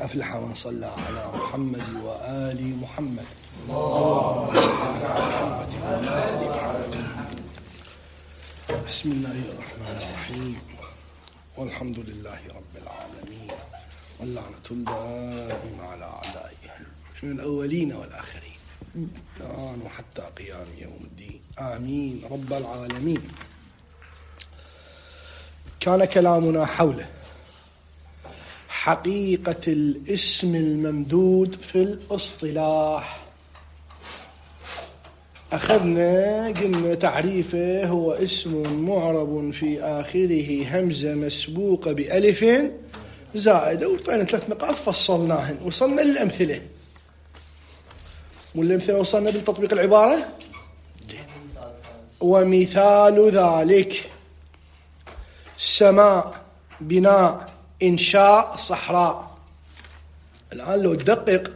أفلح من صلى على محمد وآل محمد. اللهم صل على محمد وآل محمد. بسم الله الرحمن الرحيم، والحمد لله رب العالمين، واللعنة الدائمة على أعدائه من الأولين والآخرين الآن وحتى قيام يوم الدين، آمين رب العالمين. كان كلامنا حول حقيقة الاسم الممدود في الاصطلاح. أخذنا قلنا تعريفه هو اسم معرب في آخره همزة مسبوقة بألف زائدة، وطينا 3 نقاط فصلناهن. وصلنا للأمثلة، والأمثلة وصلنا بالتطبيق العبارة. ومثال ذلك سماء، بناء، إنشاء، صحراء. الآن لو تدقق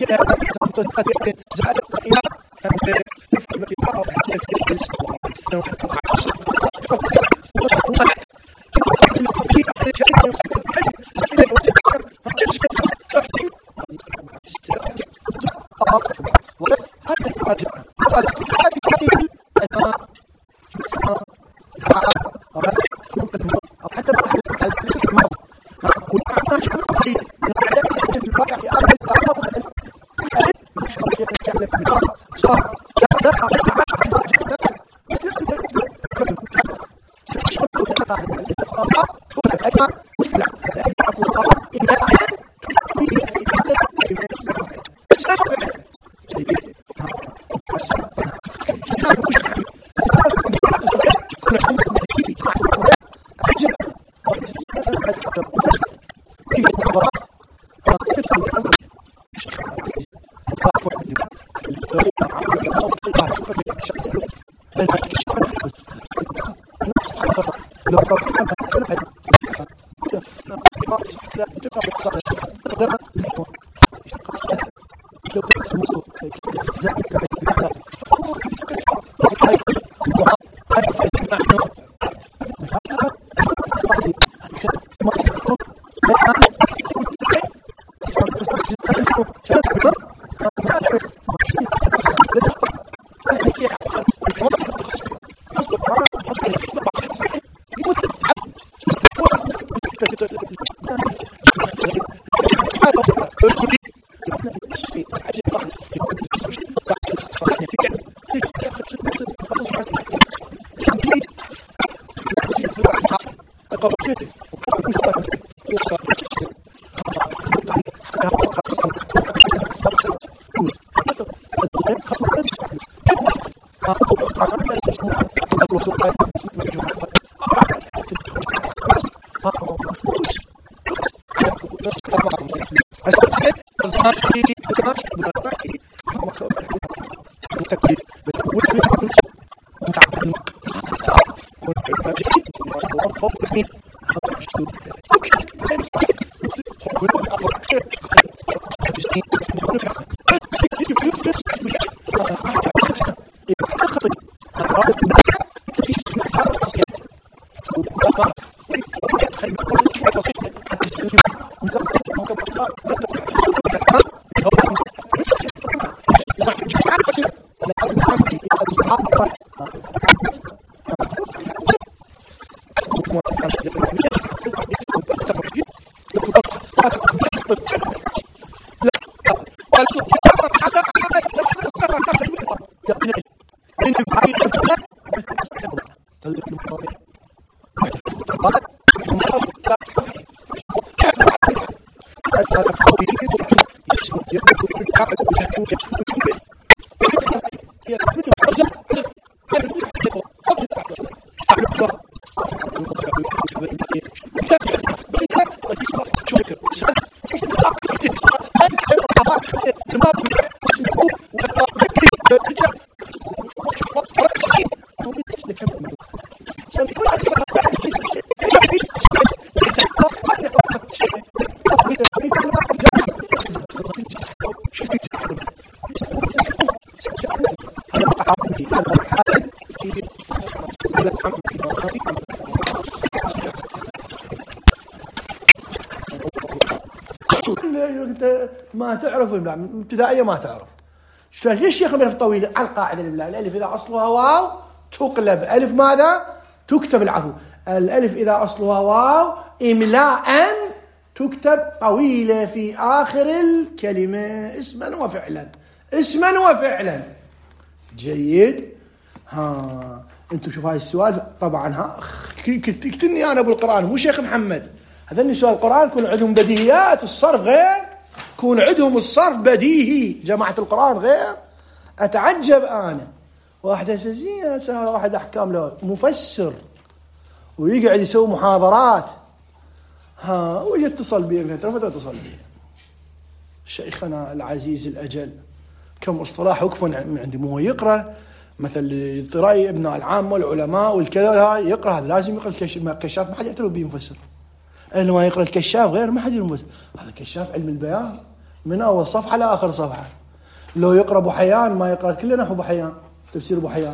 ما تعرف ابتدائية ما تعرف. ليش الشيخ الألف طويلة؟ على القاعدة الإملاء الألف إذا أصلها واو تقلب ألف ماذا؟ تكتب العفو. الألف إذا أصلها واو إملاء تكتب طويلة في آخر الكلمة اسما وفعلا. اسما وفعلا. جيد. أنتم شوفوا هاي السؤال طبعا كتني أنا أبو القرآن مو شيخ محمد. هذا سؤال القرآن يكون عندهم بديهيات الصرف غير، يكون عندهم الصرف بديهي. جماعة القرآن غير. أتعجب أنا واحد أساسية واحد أحكام له مفسر ويقعد يسوي محاضرات ويجي اتصل بي متى اتصل بي شيخنا العزيز الأجل كم اصطلاح وقفوا عندي مو يقرأ مثل رأي ابن العام والعلماء والكذا يقرأ هذا لازم يقرأ الكشاف ما حد يعترف به مفسر. اللي ما يقرأ الكشاف غير ما حد يمفسر. هذا كشاف علم البيان من أول صفحة لآخر صفحة. لو يقرأ أبو حيان ما يقرأ كله نحو أبو حيان، تفسير أبو حيان.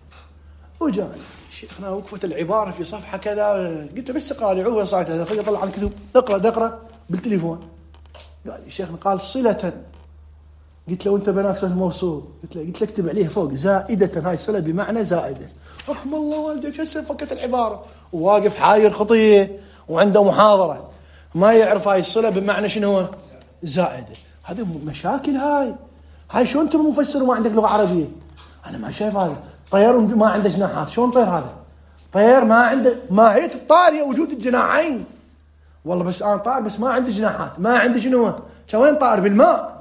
وجاني شيخنا وقفت العبارة في صفحة كذا، قلت له بس قارعوها صاعتها، خلي أطلع عن الكتب اقرأ بالتليفون. قال لي شيخنا قال صلة. قلت له وأنت بناك صلة موصول؟ قلت له اكتب عليه فوق زائدة، هاي صلة بمعنى زائدة. رحم الله والديك هسه فكت العبارة. وواقف حاير خطية وعنده محاضرة ما يعرف هاي الصلة بمعنى شنو هو زائدة. هذه مشاكل. هاي شلون انتم مفسر وما عندك لغة عربية؟ أنا ما شايف هذا. طير ما عنده جناحات، شلون طير هذا؟ طير ما عنده، ماهية الطائر هي وجود الجناحين. والله بس أنا طائر بس ما عندي جناحات، ما عندي شنو؟ وين طائر بالماء؟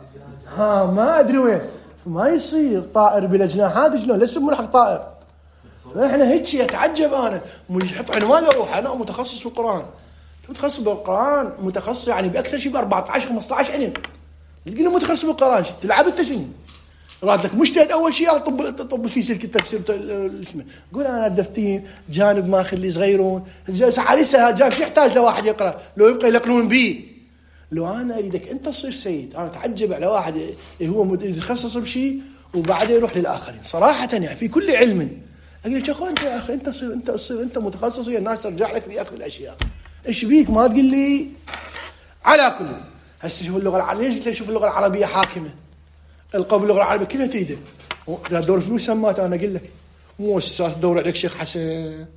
ما أدري وين. ما يصير طائر بلا جناحات شلون؟ ليش ملحق طائر؟ احنا هيك اتعجب انا. يحط عنوان لروح انا متخصص في القرآن. متخصص بالقرآن، متخصص يعني باكثر شيء ب 14 15 علم. تقول متخصص بالقرآن تلعب انت شنو؟ راد لك مجتهد اول شيء يلا طب في سلك التفسير اسمه. قول انا دفتين جانب ما اخلي صغيرون لسه جاب شو يحتاج لواحد يقرا لو يبقى يلقنون بيه. لو انا اريدك انت تصير سيد. انا اتعجب على واحد هو يتخصص بشيء وبعدين يروح للاخرين صراحه. يعني في كل علم اقول لك يا اخوان يا اخي انت تصير انت متخصص ويا الناس ترجع لك في اخر الاشياء. ايش بيك ما تقول لي؟ على كل هسه شوف اللغه العربيه. ليش شوف اللغه العربيه حاكمه؟ القول باللغه العربيه كلها تريده. دور فلوس سمات انا اقول لك مؤسسات تدور عليك شيخ حسن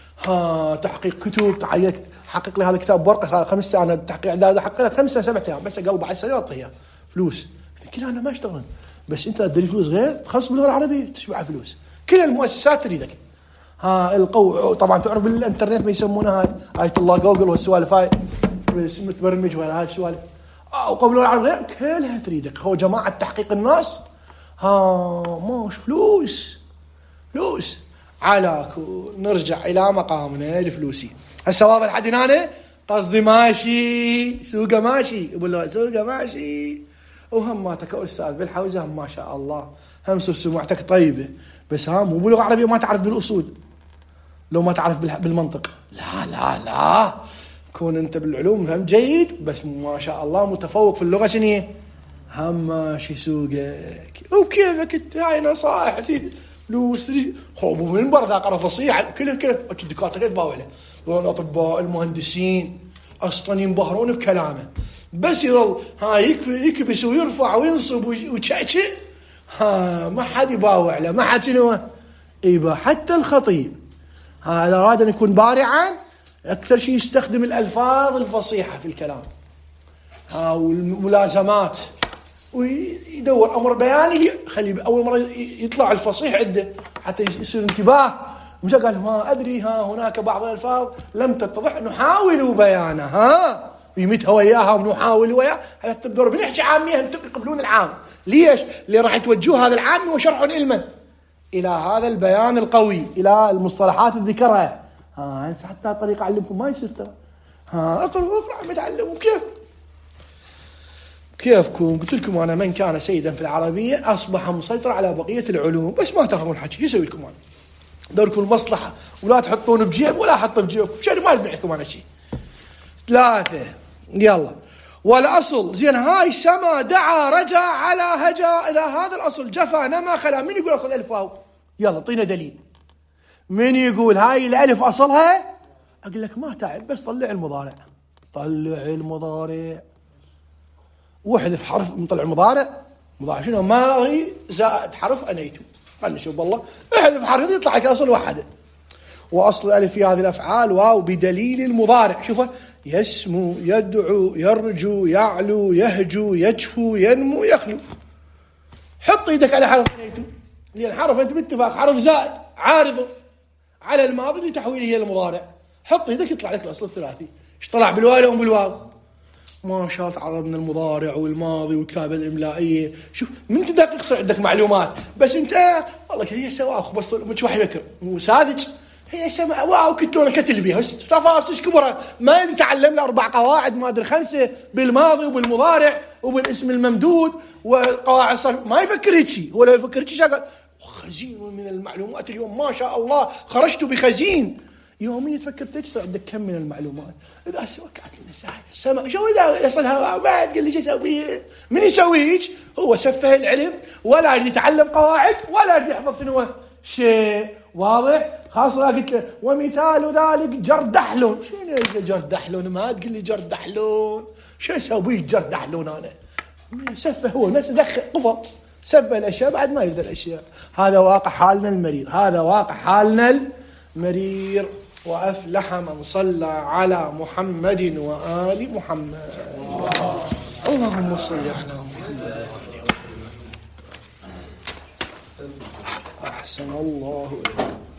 تحقيق كتب تعيك حقق لي هذا الكتاب بورقه 5 ساعات. انا التحقيق اعداد حقق لك 5 7 ايام بس قلب بعد سنه اعطيها فلوس. قلت انا ما اشتغل بس انت تدري فلوس غير تخصص باللغه العربيه تشبع فلوس. كل المؤسسات تريدك. القو طبعا تعرف بالانترنت ما يسمونها آية الله جوجل والسوالف هاي متبرمج ولا هاي السوالف. وقبل اللغه العربيه كلها تريدك. هو جماعه تحقيق الناس ماش فلوس. على نرجع الى مقامنا الفلوسي. هسه واضح لحد هنا قصدي ماشي سوقه ماشي يقول سوقه ماشي. وهماتك استاذ بالحوزه هم ما شاء الله هم سمعتك طيبه بس مو باللغه العربيه ما تعرف بالاصول. لو ما تعرف بالمنطق لا كون انت بالعلوم هم جيد بس ما شاء الله متفوق في اللغه شنو هم ماشي سوقك. وكيفك انت هاي نصائح فلوس خوب من برا قرا فصيح كله الدكاتره يتباوع له والاطباء المهندسين اصلا ينبهرون بكلامه بس يظل يكبس ويرفع وينصب ويتشعشع ما حد يباوع له. ما حد شنو يبا حتى الخطيب هذا اراد ان يكون بارعا اكثر شيء يستخدم الالفاظ الفصيحه في الكلام والملازمات ويدور امر بياني خلي اول مره يطلع الفصيح عنده حتى يصير انتباه. مش قال ما ادري هناك بعض الالفاظ لم تتضح نحاول بيانها ويمتها وياها ونحاول وياها. حتى تدور بنحكي عاميه هم يقبلون العام. ليش؟ اللي راح يتوجهوا هذا العام وشرح علما الى هذا البيان القوي الى المصطلحات الذكرها. حتى طريقه اعلمكم ما يصير ترى. اقرا عم يتعلموا كيفكم. قلت لكم انا من كان سيدا في العربيه اصبح مسيطر على بقيه العلوم بس ما تاخذون حكي. يسوي لكم انا دوركم المصلحه ولا تحطون بجيب ولا احط بجيب شيء ما يبني لكم انا شيء. 3 يلا. والاصل زين هاي سما دعا رجع على هجا الى هذا الاصل جفا نما خلا. من يقول اصل الف واو؟ يلا اعطينا دليل. من يقول هاي الالف اصلها؟ اقول لك ما تعب بس طلع المضارع. واحذف حرف مطلع مضارع شنو ماضي زائد حرف انيتو. خلينا نشوف والله احذف حرف يطلع لك اصل واحده. واصل الالف في هذه الافعال واو بدليل المضارع. شوفه يسمو يدعو يرجو يعلو يهجو يجفو ينمو يخلو. حط يدك على حرف انيتو لان حرف انت باتفاق حرف زائد عارضه على الماضي لتحويله الى المضارع. حط يدك يطلع لك الاصل الثلاثي. ايش طلع بالواو بالواو؟ ما شاء الله تعرضنا المضارع والماضي والكتابة الإملائية. شوف من تدقق صار عندك معلومات بس أنت والله هي سواء بس مش واحد يذكر وساذج هي سماء واو كتلونا كتل بيها بس تفاصيل كبرى ما يتعلم له 4 قواعد ما أدري 5 بالماضي وبالمضارع وبالاسم الممدود وقواعد صرف ما يفكر هيك شيء. ولا يفكر هيك شيء. خزين من المعلومات اليوم ما شاء الله خرجت بخزين يوميا تفكر تكسر عندك كم من المعلومات. إذا وقعت لنا ساعة السماء شو إذا يصلها ما تقول لي شو أسوي؟ من يسويش؟ هو سفه العلم ولا يتعلم قواعد ولا يحفظ شنو شيء. واضح؟ خاصة قلت له ومثال ذلك جردحلون. شنو جردحلون؟ ما تقول لي جردحلون، شو أسوي جردحلون أنا؟ سفه هو نفسه دخل قفل سفه الأشياء بعد ما يقدر الأشياء. هذا واقع حالنا المرير، هذا واقع حالنا المرير. وأفلح من صلى على محمد وآل محمد. اللهم صل على محمد وآل محمد. أحسن الله إليك.